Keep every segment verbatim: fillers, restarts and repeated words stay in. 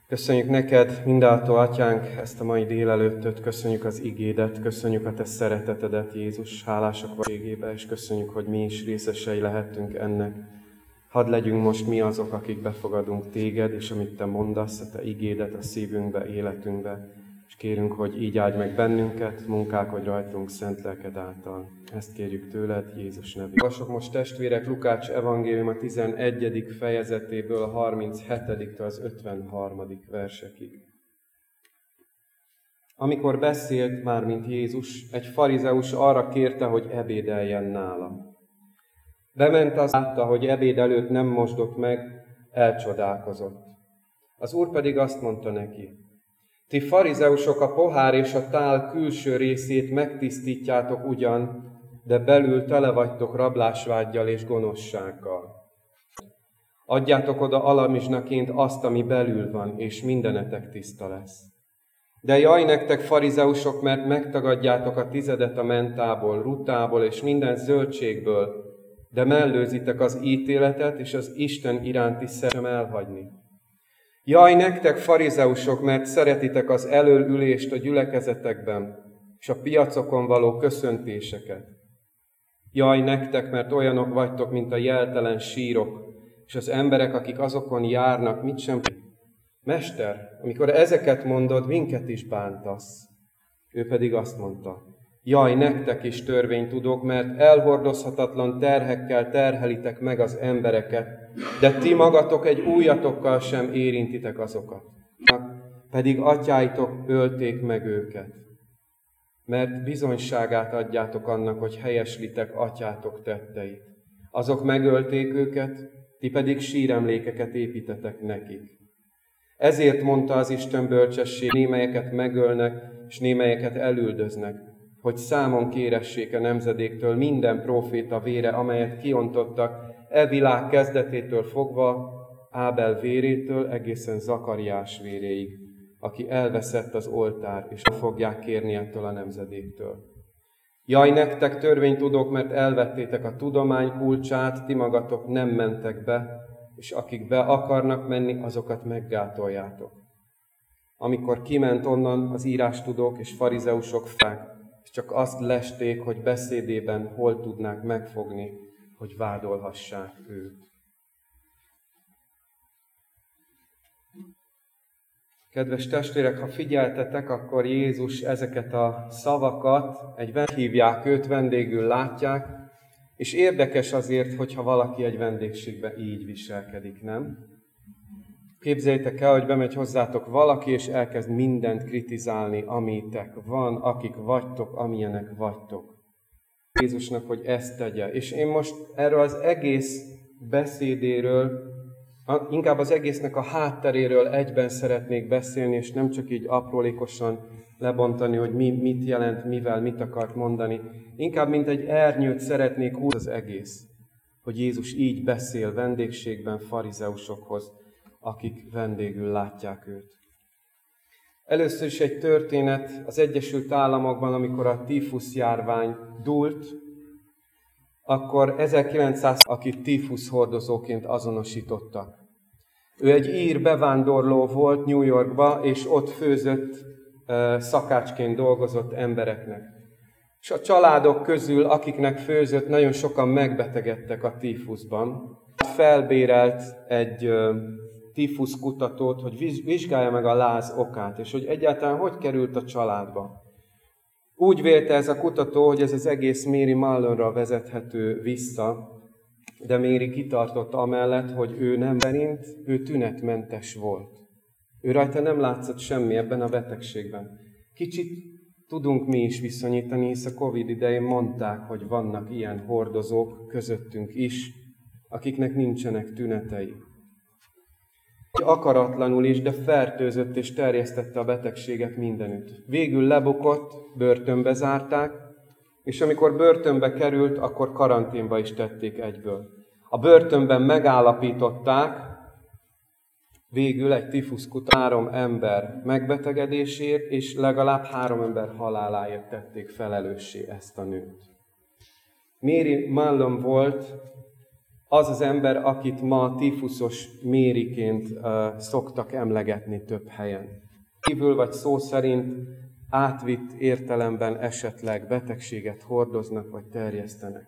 Köszönjük neked, mindáltó Atyánk, ezt a mai délelőttöt, köszönjük az igédet, köszönjük a te szeretetedet, Jézus, hálásak vagységébe, és köszönjük, hogy mi is részesei lehettünk ennek. Hadd legyünk most mi azok, akik befogadunk téged, és amit te mondasz, a te igédet a szívünkbe, életünkbe, és kérünk, hogy így áldj meg bennünket, munkálkodj rajtunk szent lelked által. Ezt kérjük tőled, Jézus nevében. Olvasok most, testvérek, Lukács evangélium a tizenegyedik fejezetéből a harminchetidiktől az ötvenharmadik versekig. Amikor beszélt már, mint Jézus, egy farizeus arra kérte, hogy ebédeljen nála. Bement, az látta, hogy ebéd előtt nem mosdott meg, elcsodálkozott. Az Úr pedig azt mondta neki: ti farizeusok a pohár és a tál külső részét megtisztítjátok ugyan, de belül tele vagytok rablásvággyal és gonoszsággal. Adjátok oda alamizsnaként azt, ami belül van, és mindenetek tiszta lesz. De jaj nektek, farizeusok, mert megtagadjátok a tizedet a mentából, rutából és minden zöldségből, de mellőzitek az ítéletet és az Isten iránti szeretet elhagyni. Jaj nektek, farizeusok, mert szeretitek az elölülést a gyülekezetekben, és a piacokon való köszöntéseket. Jaj nektek, mert olyanok vagytok, mint a jeltelen sírok, és az emberek, akik azokon járnak, mit sem... Mester, amikor ezeket mondod, minket is bántasz. Ő pedig azt mondta: jaj nektek is, törvénytudók, mert elhordozhatatlan terhekkel terhelitek meg az embereket, de ti magatok egy ujjatokkal sem érintitek azokat. Pedig atyáitok ölték meg őket, mert bizonyságát adjátok annak, hogy helyeslitek atyátok tetteit. Azok megölték őket, ti pedig síremlékeket építetek nekik. Ezért mondta az Isten bölcsesség, némelyeket megölnek, és némelyeket elüldöznek, hogy számon kéressék a nemzedéktől minden próféta vére, amelyet kiontottak e világ kezdetétől fogva, Ábel vérétől egészen Zakariás véréig, aki elveszett az oltár, és nem fogják kérni ettől a nemzedéktől. Jaj nektek, törvénytudók, mert elvettétek a tudomány kulcsát, ti magatok nem mentek be, és akik be akarnak menni, azokat meggátoljátok. Amikor kiment onnan, az írástudók és farizeusok fák, és csak azt lesték, hogy beszédében hol tudnák megfogni, hogy vádolhassák őt. Kedves testvérek, ha figyeltetek, akkor Jézus ezeket a szavakat, egy hívják őt, vendégül látják, és érdekes azért, hogyha valaki egy vendégségbe így viselkedik, nem? Képzeljétek el, hogy bemegy hozzátok valaki, és elkezd mindent kritizálni, amitek van, akik vagytok, amilyenek vagytok. Jézusnak, hogy ezt tegye. És én most erről az egész beszédéről, inkább az egésznek a hátteréről egyben szeretnék beszélni, és nem csak így aprólékosan lebontani, hogy mi mit jelent, mivel, mit akart mondani. Inkább, mint egy ernyőt szeretnék húzni az egész, hogy Jézus így beszél vendégségben farizeusokhoz, akik vendégül látják őt. Először is egy történet az Egyesült Államokban, amikor a tífusz járvány dúlt, akkor ezerkilencszáz akit tífusz hordozóként azonosítottak. Ő egy ír bevándorló volt New Yorkba, és ott főzött, szakácsként dolgozott embereknek. És a családok közül, akiknek főzött, nagyon sokan megbetegedtek a tífuszban. Felbérelt egy tífusz kutatót, hogy vizsgálja meg a láz okát, és hogy egyáltalán hogy került a családba. Úgy vélte ez a kutató, hogy ez az egész Mary Mallonra vezethető vissza, de Mary kitartott amellett, hogy ő nem szerint, ő tünetmentes volt. Ő rajta nem látszott semmi ebben a betegségben. Kicsit tudunk mi is viszonyítani, hisz a Covid idején mondták, hogy vannak ilyen hordozók közöttünk is, akiknek nincsenek tünetei. Akaratlanul is, de fertőzött és terjesztette a betegséget mindenütt. Végül lebukott, börtönbe zárták, és amikor börtönbe került, akkor karanténba is tették egyből. A börtönben megállapították, végül egy tífuszkutató három ember megbetegedésért, és legalább három ember haláláért tették felelőssé ezt a nőt. Mary Mallon volt Az az ember, akit ma tífuszos Mériként uh, szoktak emlegetni több helyen. Kívül vagy szó szerint átvitt értelemben esetleg betegséget hordoznak vagy terjesztenek.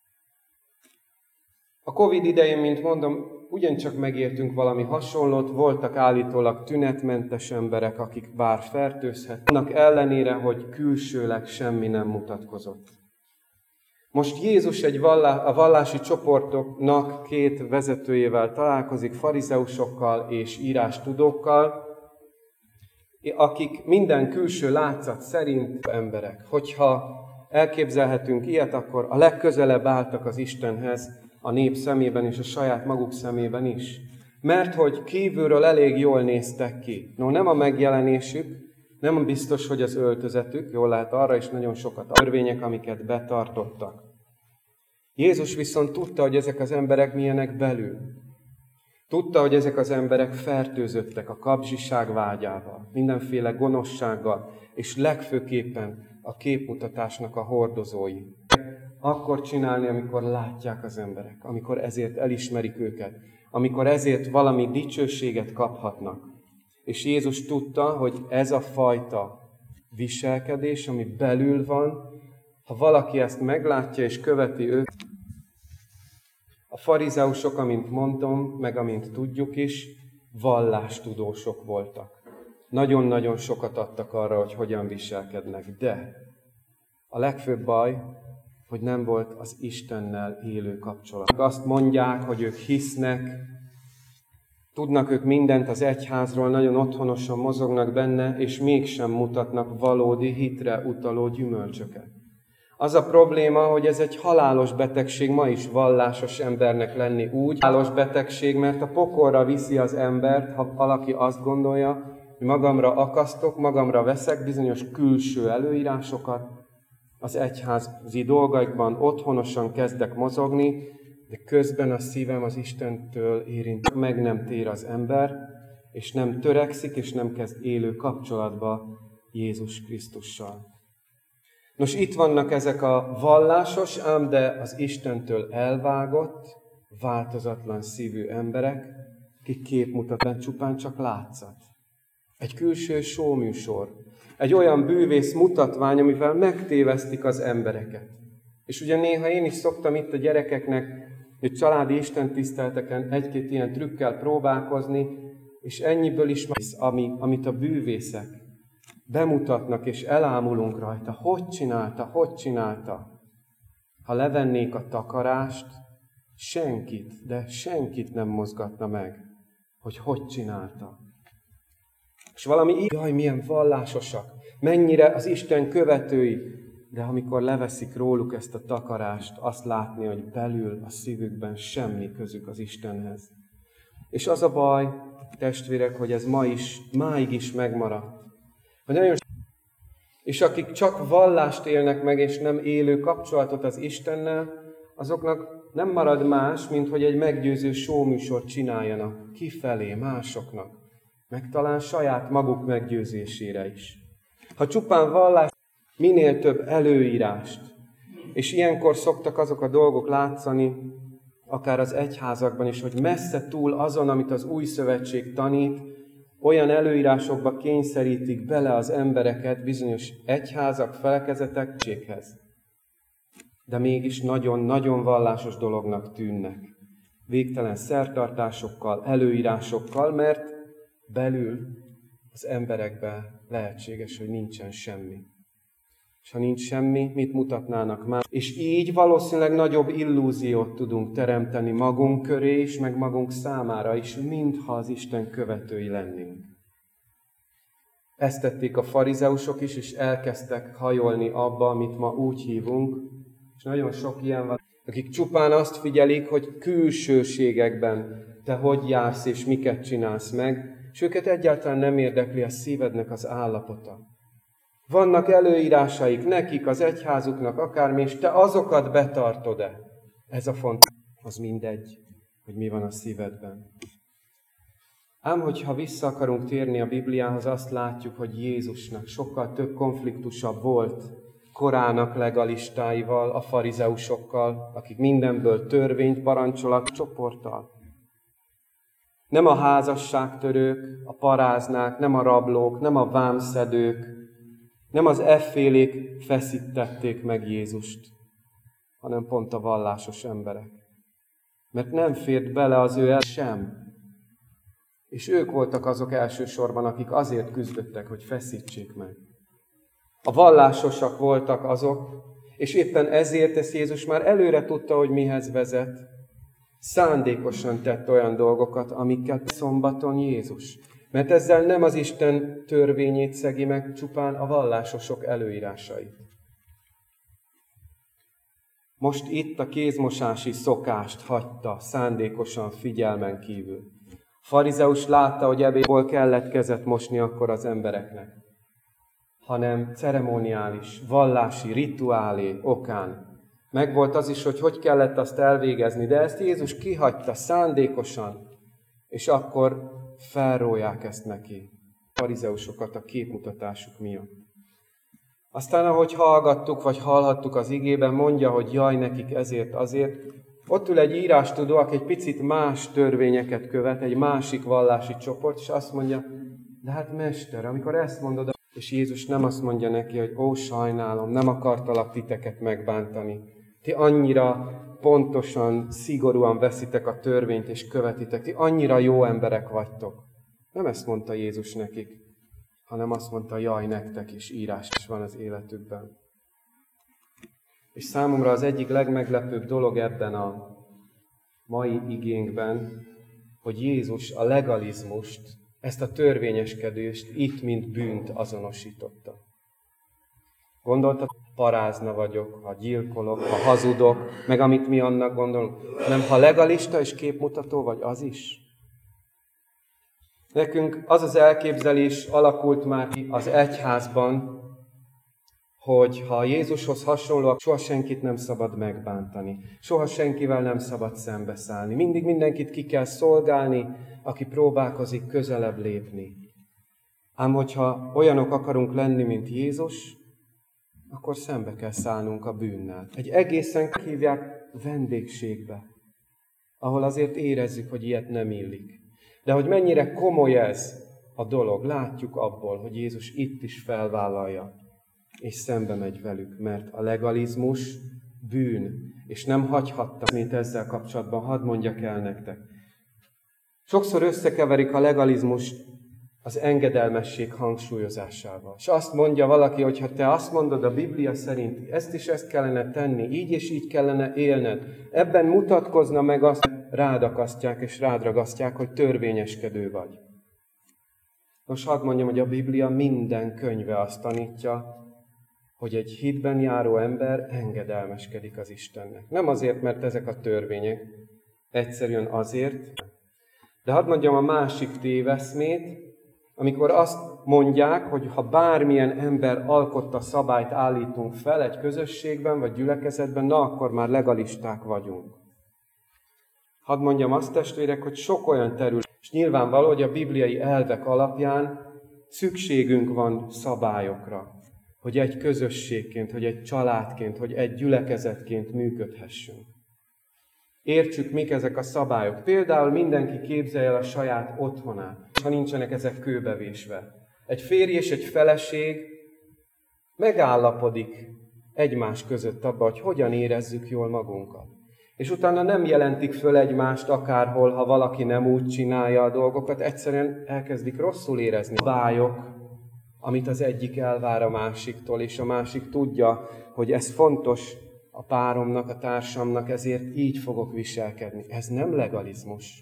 A Covid idején, mint mondom, ugyancsak megértünk valami hasonlót, voltak állítólag tünetmentes emberek, akik bár fertőzhettek, annak ellenére, hogy külsőleg semmi nem mutatkozott. Most Jézus egy vallá, a vallási csoportoknak két vezetőjével találkozik, farizeusokkal és írástudókkal, akik minden külső látszat szerint emberek. Hogyha elképzelhetünk ilyet, akkor a legközelebb álltak az Istenhez, a nép szemében és a saját maguk szemében is. Mert hogy kívülről elég jól néztek ki. No, nem a megjelenésük, nem biztos, hogy az öltözetük, jól lehet arra is nagyon sokat a törvények, amiket betartottak. Jézus viszont tudta, hogy ezek az emberek milyenek belül. Tudta, hogy ezek az emberek fertőzöttek a kapzsiság vágyával, mindenféle gonoszsággal, és legfőképpen a képmutatásnak a hordozói. Akkor csinálni, amikor látják az emberek, amikor ezért elismerik őket, amikor ezért valami dicsőséget kaphatnak. És Jézus tudta, hogy ez a fajta viselkedés, ami belül van, ha valaki ezt meglátja és követi őt, a farizeusok, amint mondtam, meg amint tudjuk is, vallástudósok voltak. Nagyon-nagyon sokat adtak arra, hogy hogyan viselkednek, de a legfőbb baj, hogy nem volt az Istennel élő kapcsolat. Azt mondják, hogy ők hisznek, tudnak ők mindent az egyházról, nagyon otthonosan mozognak benne, és mégsem mutatnak valódi hitre utaló gyümölcsöket. Az a probléma, hogy ez egy halálos betegség, ma is vallásos embernek lenni úgy. Halálos betegség, mert a pokolra viszi az embert, ha valaki azt gondolja, hogy magamra akasztok, magamra veszek bizonyos külső előírásokat, az egyházi dolgaikban otthonosan kezdek mozogni, de közben a szívem az Istentől érint. Meg nem tér az ember, és nem törekszik, és nem kezd élő kapcsolatba Jézus Krisztussal. Nos, itt vannak ezek a vallásos, ám de az Istentől elvágott, változatlan szívű emberek, akik képmutatán csupán csak látszat. Egy külső showműsor, egy olyan bűvész mutatvány, amivel megtévesztik az embereket. És ugye néha én is szoktam itt a gyerekeknek, hogy családi istentiszteleteken egy-két ilyen trükkel próbálkozni, és ennyiből is, ami, amit a bűvészek bemutatnak, és elámulunk rajta. Hogy csinálta, hogy csinálta? Ha levennék a takarást, senkit, de senkit nem mozgatna meg, hogy hogy csinálta. És valami így, jaj, milyen vallásosak, mennyire az Isten követői, de amikor leveszik róluk ezt a takarást, azt látni, hogy belül a szívükben semmi közük az Istenhez. És az a baj, testvérek, hogy ez ma is, máig is megmaradt. Hogy nagyon és akik csak vallást élnek meg, és nem élő kapcsolatot az Istennel, azoknak nem marad más, mint hogy egy meggyőző showműsort csináljanak kifelé másoknak, meg talán saját maguk meggyőzésére is. Ha csupán vallás, minél több előírást, és ilyenkor szoktak azok a dolgok látszani, akár az egyházakban is, hogy messze túl azon, amit az új szövetség tanít, olyan előírásokba kényszerítik bele az embereket bizonyos egyházak, felekezetekséghez. De mégis nagyon-nagyon vallásos dolognak tűnnek. Végtelen szertartásokkal, előírásokkal, mert belül az emberekben lehetséges, hogy nincsen semmi. És ha nincs semmi, mit mutatnának már? És így valószínűleg nagyobb illúziót tudunk teremteni magunk köré is, meg magunk számára is, mintha az Isten követői lennénk. Ezt tették a farizeusok is, és elkezdtek hajolni abba, amit ma úgy hívunk, és nagyon sok ilyen van, akik csupán azt figyelik, hogy külsőségekben te hogy jársz és miket csinálsz meg, és őket egyáltalán nem érdekli a szívednek az állapota. Vannak előírásaik nekik, az egyházuknak, akármi, és te azokat betartod-e? Ez a fontos. Az mindegy, hogy mi van a szívedben. Ám, hogyha vissza akarunk térni a Bibliához, azt látjuk, hogy Jézusnak sokkal több konfliktusa volt, korának legalistáival, a farizeusokkal, akik mindenből törvényt parancsolak csoporttal. Nem a házasságtörők, a paráznák, nem a rablók, nem a vámszedők, nem az effélék feszítették meg Jézust, hanem pont a vallásos emberek. Mert nem fért bele az ő el sem. És ők voltak azok elsősorban, akik azért küzdöttek, hogy feszítsék meg. A vallásosak voltak azok, és éppen ezért ezt Jézus már előre tudta, hogy mihez vezet. Szándékosan tett olyan dolgokat, amikkel szombaton Jézus. Mert ezzel nem az Isten törvényét szegi meg, csupán a vallásosok előírásait. Most itt a kézmosási szokást hagyta szándékosan figyelmen kívül. A farizeus látta, hogy ebédból kellett kezet mosni akkor az embereknek, hanem ceremoniális, vallási, rituálé okán. Megvolt az is, hogy hogy kellett azt elvégezni, de ezt Jézus kihagyta szándékosan, és akkor felrólják ezt neki, a farizeusokat a képmutatásuk miatt. Aztán, ahogy hallgattuk, vagy hallhattuk az igében, mondja, hogy jaj nekik ezért, azért, ott ül egy írástudó, aki egy picit más törvényeket követ, egy másik vallási csoport, és azt mondja, de hát mester, amikor ezt mondod, és Jézus nem azt mondja neki, hogy ó, sajnálom, nem akartalak titeket megbántani. Ti annyira pontosan, szigorúan veszitek a törvényt és követitek, ti annyira jó emberek vagytok. Nem ezt mondta Jézus nekik, hanem azt mondta, jaj, nektek is írás is van az életükben. És számomra az egyik legmeglepőbb dolog ebben a mai igénkben, hogy Jézus a legalizmust, ezt a törvényeskedést itt, mint bűnt azonosította. Gondolta, parázna vagyok, ha gyilkolok, ha hazudok, meg amit mi annak gondolunk, hanem ha legalista és képmutató vagy, az is. Nekünk az az elképzelés alakult már ki az egyházban, hogy ha Jézushoz hasonlóak, soha senkit nem szabad megbántani, soha senkivel nem szabad szembeszállni. Mindig mindenkit ki kell szolgálni, aki próbálkozik közelebb lépni. Ám hogyha olyanok akarunk lenni, mint Jézus, akkor szembe kell szállnunk a bűnnel. Egy egészen hívják vendégségbe, ahol azért érezzük, hogy ilyet nem illik. De hogy mennyire komoly ez a dolog, látjuk abból, hogy Jézus itt is felvállalja, és szembe megy velük, mert a legalizmus bűn, és nem hagyhatta, mint ezzel kapcsolatban, hadd mondjak el nektek. Sokszor összekeverik a legalizmus az engedelmesség hangsúlyozásával. És azt mondja valaki, hogy ha te azt mondod a Biblia szerint, ezt is ezt kellene tenni, így és így kellene élned, ebben mutatkozna meg azt, hogy rád akasztják és rád ragasztják, hogy törvényeskedő vagy. Nos, hadd mondjam, hogy a Biblia minden könyve azt tanítja, hogy egy hitben járó ember engedelmeskedik az Istennek. Nem azért, mert ezek a törvények, egyszerűen azért. De hadd mondjam a másik téveszmét, amikor azt mondják, hogy ha bármilyen ember alkotta szabályt állítunk fel egy közösségben vagy gyülekezetben, na akkor már legalisták vagyunk. Hadd mondjam azt, testvérek, hogy sok olyan terület, és nyilvánvaló, hogy a bibliai elvek alapján szükségünk van szabályokra, hogy egy közösségként, hogy egy családként, hogy egy gyülekezetként működhessünk. Értsük, mik ezek a szabályok. Például mindenki képzelje el a saját otthonát, ha nincsenek ezek kőbevésve. Egy férj és egy feleség megállapodik egymás között abba, hogy hogyan érezzük jól magunkat. És utána nem jelentik föl egymást akárhol, ha valaki nem úgy csinálja a dolgokat, egyszerűen elkezdik rosszul érezni. Szabályok, amit az egyik elvár a másiktól, és a másik tudja, hogy ez fontos a páromnak, a társamnak, ezért így fogok viselkedni. Ez nem legalizmus.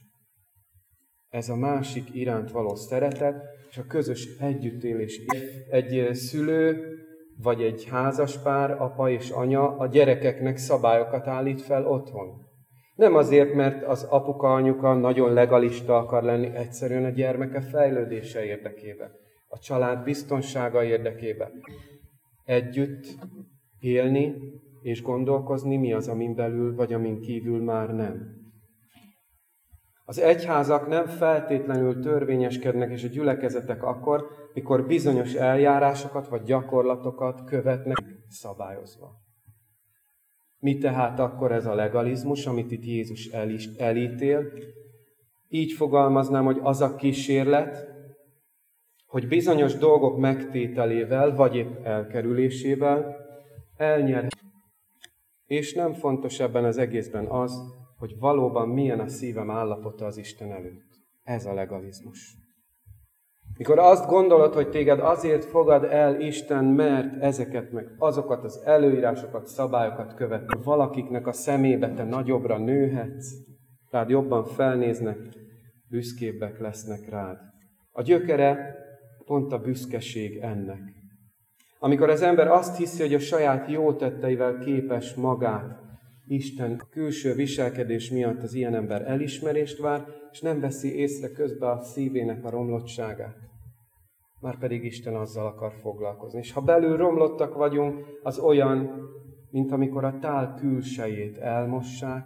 Ez a másik iránt való szeretet, és a közös együttélés. Egy szülő, vagy egy házaspár, apa és anya a gyerekeknek szabályokat állít fel otthon. Nem azért, mert az apuka, anyuka nagyon legalista akar lenni, egyszerűen a gyermeke fejlődése érdekében, a család biztonsága érdekében. Együtt élni és gondolkozni, mi az, amin belül vagy amin kívül már nem. Az egyházak nem feltétlenül törvényeskednek, és a gyülekezetek akkor, mikor bizonyos eljárásokat vagy gyakorlatokat követnek szabályozva. Mi tehát akkor ez a legalizmus, amit itt Jézus el is, elítél? Így fogalmaznám, hogy az a kísérlet, hogy bizonyos dolgok megtételével, vagy épp elkerülésével elnyer. És nem fontos ebben az egészben az, hogy valóban milyen a szívem állapota az Isten előtt. Ez a legalizmus. Mikor azt gondolod, hogy téged azért fogad el Isten, mert ezeket meg azokat az előírásokat, szabályokat követnek, valakiknek a szemébe te nagyobbra nőhetsz, rád jobban felnéznek, büszkébbek lesznek rád. A gyökere pont a büszkeség ennek. Amikor az ember azt hiszi, hogy a saját jó tetteivel képes magát Isten külső viselkedés miatt az ilyen ember elismerést vár, és nem veszi észre közben a szívének a romlottságát. Márpedig Isten azzal akar foglalkozni. És ha belül romlottak vagyunk, az olyan, mint amikor a tál külsejét elmossák.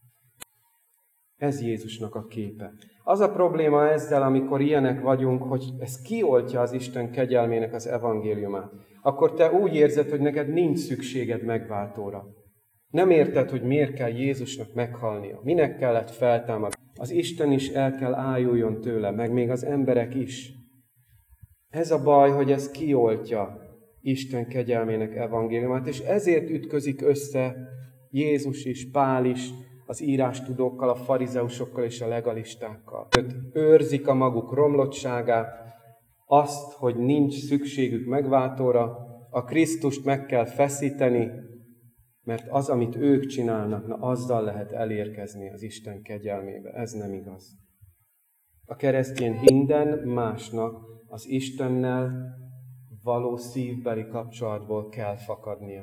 Ez Jézusnak a képe. Az a probléma ezzel, amikor ilyenek vagyunk, hogy ez kioltja az Isten kegyelmének az evangéliumát. Akkor te úgy érzed, hogy neked nincs szükséged megváltóra. Nem érted, hogy miért kell Jézusnak meghalnia. Minek kellett feltámadni. Az Isten is el kell ájuljon tőle, meg még az emberek is. Ez a baj, hogy ez kioltja Isten kegyelmének evangéliumát, és ezért ütközik össze Jézus is, Pál is, az írástudókkal, a farizeusokkal és a legalistákkal. Őt őrzik a maguk romlottságát, azt, hogy nincs szükségük megváltóra, a Krisztust meg kell feszíteni, mert az, amit ők csinálnak, na azzal lehet elérkezni az Isten kegyelmébe. Ez nem igaz. A keresztény minden másnak az Istennel való szívbeli kapcsolatból kell fakadnia.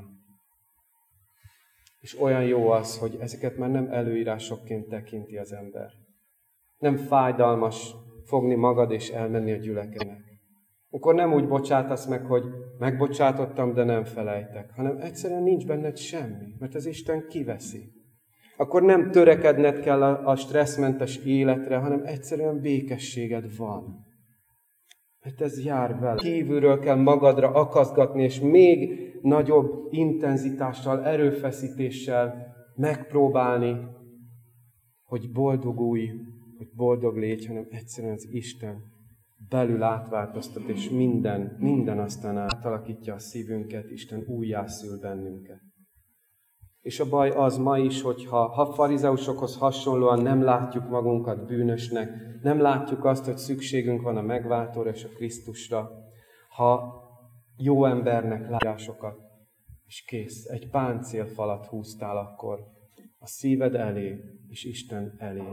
És olyan jó az, hogy ezeket már nem előírásokként tekinti az ember. Nem fájdalmas fogni magad és elmenni a gyülekezetnek. Akkor nem úgy bocsátasz meg, hogy megbocsátottam, de nem felejtek, hanem egyszerűen nincs benned semmi, mert az Isten kiveszi. Akkor nem törekedned kell a, a stresszmentes életre, hanem egyszerűen békességed van. Mert ez jár vele. Kívülről kell magadra akaszgatni, és még nagyobb intenzitással, erőfeszítéssel megpróbálni, hogy boldogulj, hogy boldog légy, hanem egyszerűen az Isten belül átváltoztat, és minden, minden aztán átalakítja a szívünket, Isten újjászül bennünket. És a baj az ma is, hogy ha, ha farizeusokhoz hasonlóan nem látjuk magunkat bűnösnek, nem látjuk azt, hogy szükségünk van a megváltóra és a Krisztusra, ha jó embernek látásokat, és kész, egy páncélfalat húztál akkor a szíved elé, és Isten elé.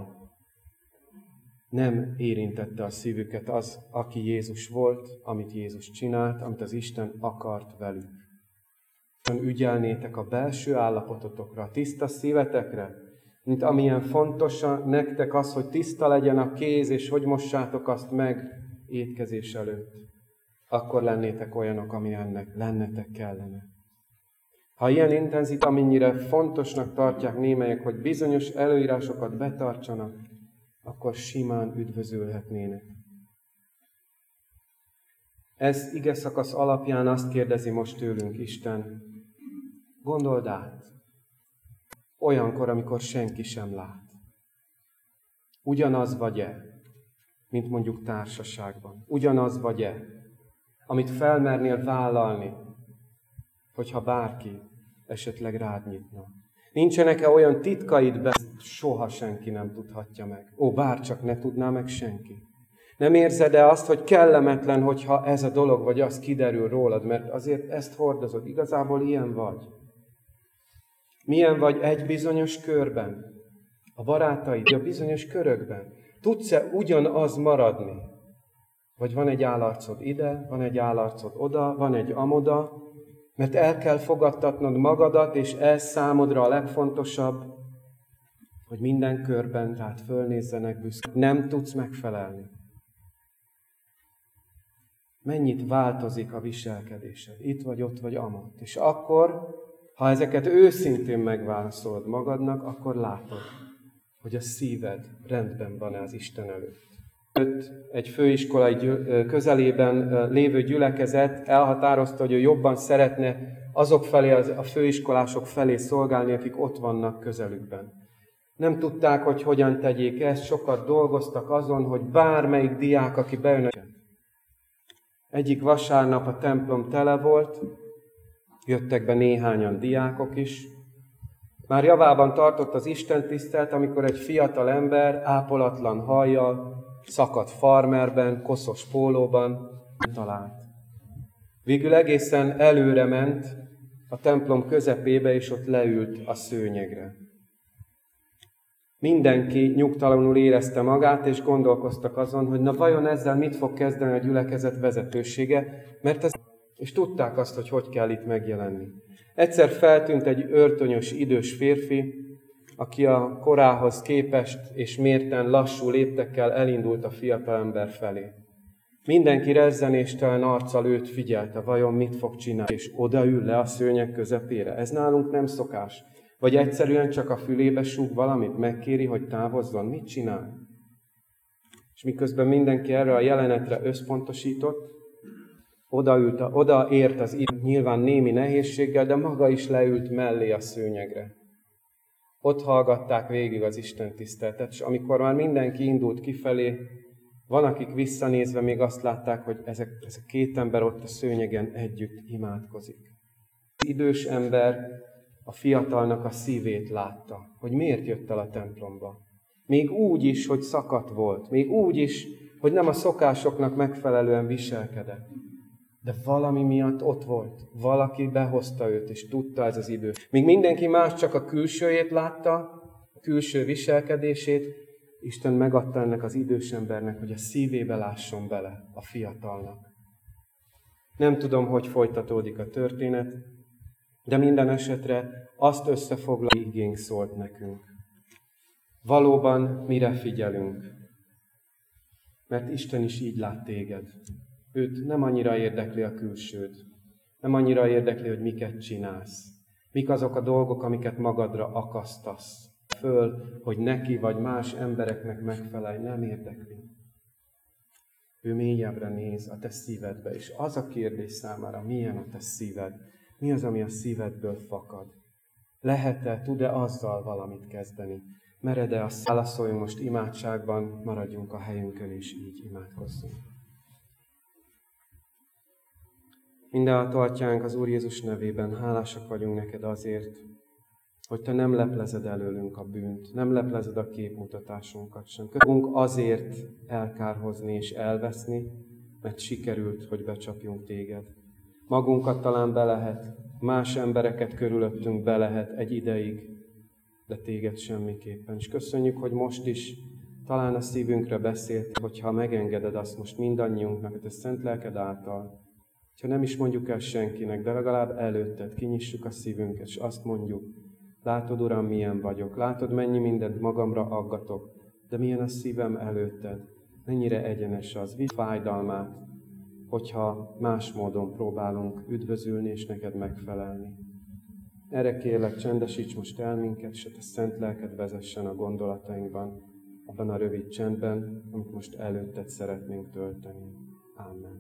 Nem érintette a szívüket az, aki Jézus volt, amit Jézus csinált, amit az Isten akart velük. Ügyelnétek a belső állapototokra, a tiszta szívetekre, mint amilyen fontos nektek az, hogy tiszta legyen a kéz, és hogy mossátok azt meg étkezés előtt. Akkor lennétek olyanok, amilyennek lennetek kellene. Ha ilyen intenzit, amennyire fontosnak tartják némelyek, hogy bizonyos előírásokat betartsanak, akkor simán üdvözülhetnének. Ez ige szakasz alapján azt kérdezi most tőlünk Isten, gondold át, olyankor, amikor senki sem lát. Ugyanaz vagy-e, mint mondjuk társaságban? Ugyanaz vagy-e, amit felmernél vállalni, hogyha bárki esetleg rád nyitna? Nincsenek-e olyan titkaid be, soha senki nem tudhatja meg? Ó, bárcsak ne tudná meg senki. Nem érzed-e azt, hogy kellemetlen, hogyha ez a dolog vagy az kiderül rólad, mert azért ezt hordozod, igazából ilyen vagy. Milyen vagy egy bizonyos körben, a barátaid, a bizonyos körökben? Tudsz-e ugyanaz maradni? Vagy van egy állarcod ide, van egy állarcod oda, van egy amoda, mert el kell fogadtatnod magadat, és ez számodra a legfontosabb, hogy minden körben rád fölnézzenek büszkén. Nem tudsz megfelelni. Mennyit változik a viselkedésed, itt vagy ott vagy amott. És akkor, ha ezeket őszintén megválaszolod magadnak, akkor látod, hogy a szíved rendben van az Isten előtt. Egy főiskolai közelében lévő gyülekezet elhatározta, hogy ő jobban szeretne azok felé, a főiskolások felé szolgálni, akik ott vannak közelükben. Nem tudták, hogy hogyan tegyék ezt, sokat dolgoztak azon, hogy bármelyik diák, aki bejön. Egyik vasárnap a templom tele volt, jöttek be néhányan diákok is. Már javában tartott az istentisztelt, amikor egy fiatal ember ápolatlan hajjal, szakadt farmerben, koszos pólóban talált. Végül egészen előre ment a templom közepébe, és ott leült a szőnyegre. Mindenki nyugtalanul érezte magát, és gondolkoztak azon, hogy na vajon ezzel mit fog kezdeni a gyülekezet vezetősége, mert ez... és tudták azt, hogy hogy kell itt megjelenni. Egyszer feltűnt egy öltönyös idős férfi, aki a korához képest és mérten lassú léptekkel elindult a fiatalember felé. Mindenki rezzenéstelen arccal őt figyelte, vajon mit fog csinálni, és odaül le a szőnyeg közepére. Ez nálunk nem szokás. Vagy egyszerűen csak a fülébe súg valamit, megkéri, hogy távozzon. Mit csinál? És miközben mindenki erre a jelenetre összpontosított, odaült, odaért az idő, nyilván némi nehézséggel, de maga is leült mellé a szőnyegre. Ott hallgatták végig az Isten tiszteletet, és amikor már mindenki indult kifelé, van, akik visszanézve még azt látták, hogy ezek, ez a két ember ott a szőnyegen együtt imádkozik. Az idős ember a fiatalnak a szívét látta, hogy miért jött el a templomba. Még úgy is, hogy szakadt volt, még úgy is, hogy nem a szokásoknak megfelelően viselkedett. De valami miatt ott volt. Valaki behozta őt, és tudta ez az idő. Míg mindenki más csak a külsőjét látta, a külső viselkedését, Isten megadta ennek az idős embernek, hogy a szívébe lásson bele a fiatalnak. Nem tudom, hogy folytatódik a történet, de minden esetre azt összefoglaló igénk szólt nekünk. Valóban mire figyelünk? Mert Isten is így lát téged. Őt nem annyira érdekli a külsőd. Nem annyira érdekli, hogy miket csinálsz. Mik azok a dolgok, amiket magadra akasztasz föl, hogy neki vagy más embereknek megfelelj. Nem érdekli. Ő mélyebbre néz a te szívedbe, és az a kérdés számára, milyen a te szíved? Mi az, ami a szívedből fakad? Lehet-e, tud-e azzal valamit kezdeni? Mered-e azt válaszolni most imádságban, maradjunk a helyünkön, és így imádkozzunk. Mindenható Atyánk, az Úr Jézus nevében hálásak vagyunk neked azért, hogy te nem leplezed előlünk a bűnt, nem leplezed a képmutatásunkat sem. Köszönjük azért elkárhozni és elveszni, mert sikerült, hogy becsapjunk téged. Magunkat talán be lehet, más embereket körülöttünk be lehet egy ideig, de téged semmiképpen. És köszönjük, hogy most is talán a szívünkre beszélt, hogyha megengeded azt most mindannyiunknak, hogy a szent lelked által, ha nem is mondjuk el senkinek, de legalább előtted kinyissuk a szívünket, és azt mondjuk, látod, Uram, milyen vagyok, látod, mennyi mindent magamra aggatok, de milyen a szívem előtted, mennyire egyenes az, vidd fájdalmát, hogyha más módon próbálunk üdvözülni és neked megfelelni. Erre kérlek, csendesíts most el minket, és a te szent lelked vezessen a gondolatainkban, abban a rövid csendben, amit most előtted szeretnénk tölteni. Amen.